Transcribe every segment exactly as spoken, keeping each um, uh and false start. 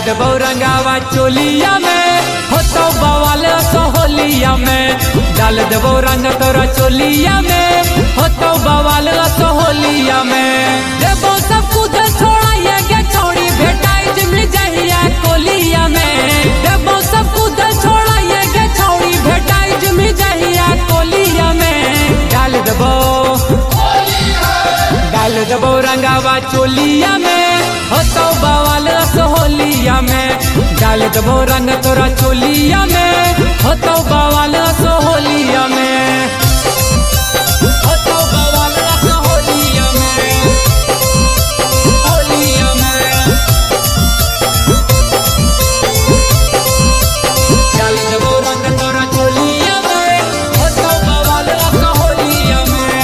देबो रंगावा चोलिया में हो तो बवाल सोहलिया में डाल देबो रंग तोरा चोलिया में हो तो बवाल सोहलिया में देबो सब कुछ छोड़ाइए के छोड़ी भेटाई जिमली जहिया कोलिया में देबो सब कुछ छोड़ाइए के छोड़ी भेटाई जिमली जहिया कोलिया में डाल देबो डाल देबो रंगावा चोलिया में हो तो बवाल सोहलिया में डाल देबो रंग तोरा चोलिया में हो तो बवाल सोहलिया में हो तो बवाल सोहलिया में होलिया में डाल देबो रंग तोरा चोलिया में हो तो बवाल सोहलिया में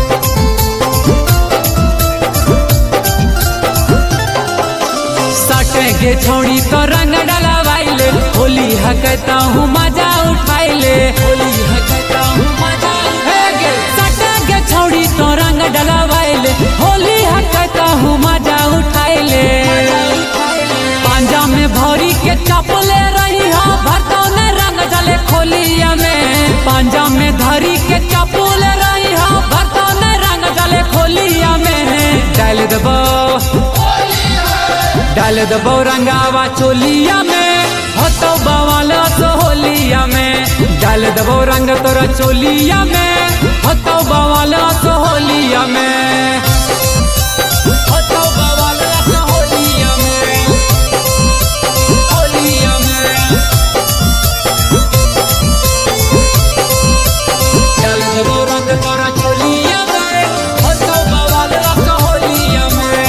सटेंगे छोड़ी तो रंग डलवाइले होली हकता हूँ मजा उठाइले होली हकता हूँ मजा उठाइले सटेंगे छोड़ी तो रंग डलवाइले होली हकता हूँ मजा उठाइले पांजा में भरी के चपले रही हो भरतो ने रंग जले खोलिया में पांजा में धरी के चपले रही हो भरतो ने रंग जले खोलिया में डाल देबो डाल देबो रंगावा चोलिया में हो तो बवाल सोहलिया में डाल देबो रंग तोरा चोलिया में हो तो बवाल सोहलिया में हो तो बवाल सोहलिया में होलिया में डाल देबो रंग तोरा चोलिया में हो तो बवाल सोहलिया में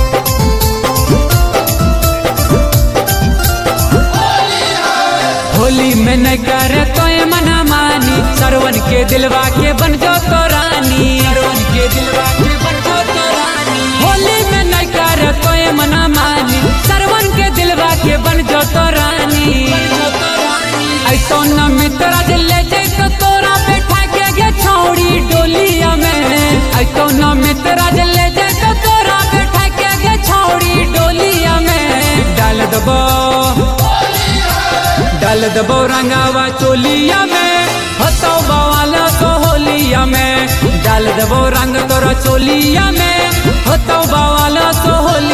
होली में न करे तो मना मानी सरवन के दिलवा के बन जो तो रानी सरवन के दिलवा के बन जो तो रानी होली में न करे तो मना मानी सरवन के दिलवा के बन जो तो रानी ऐसो न मित्र ले जाए तो तोरा बैठा के गे छौड़ी डोलिया में ऐसो न मित्र ले जाए तो तोरा बैठा के गे छौड़ी डोलिया में डाल देबो डाल देबो रंगावा चोलिया में हो तो बवाल सोहलिया में डाल देबो रंग तोरा चोलिया में हो तो बवाल सोहलिया